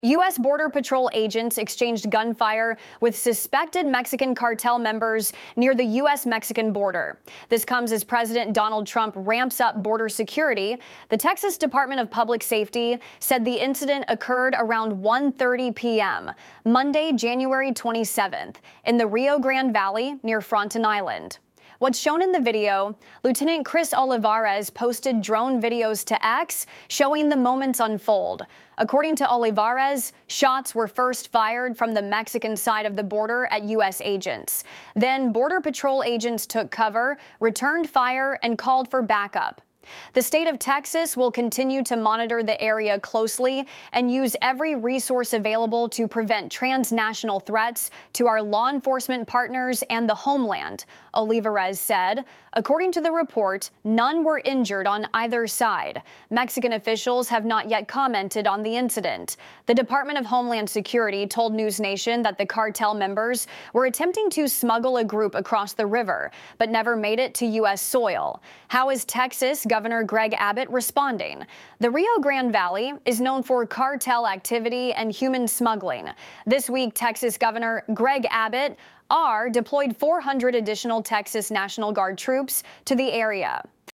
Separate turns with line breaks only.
U.S. Border Patrol agents exchanged gunfire with suspected Mexican cartel members near the U.S.-Mexican border. This comes as President Donald Trump ramps up border security. The Texas Department of Public Safety said the incident occurred around 1:30 p.m., Monday, January 27th, in the Rio Grande Valley near Fronten Island. What's shown in the video, Lieutenant Chris Olivares posted drone videos to X showing the moments unfold. According to Olivares, shots were first fired from the Mexican side of the border at U.S. agents. Then Border Patrol agents took cover, returned fire, and called for backup. The state of Texas will continue to monitor the area closely and use every resource available to prevent transnational threats to our law enforcement partners and the homeland, Olivares said. According to the report, none were injured on either side. Mexican officials have not yet commented on the incident. The Department of Homeland Security told News Nation that the cartel members were attempting to smuggle a group across the river, but never made it to U.S. soil. How is Texas Governor Greg Abbott responding? The Rio Grande Valley is known for cartel activity and human smuggling. This week, Texas Governor Greg Abbott deployed 400 additional Texas National Guard troops to the area.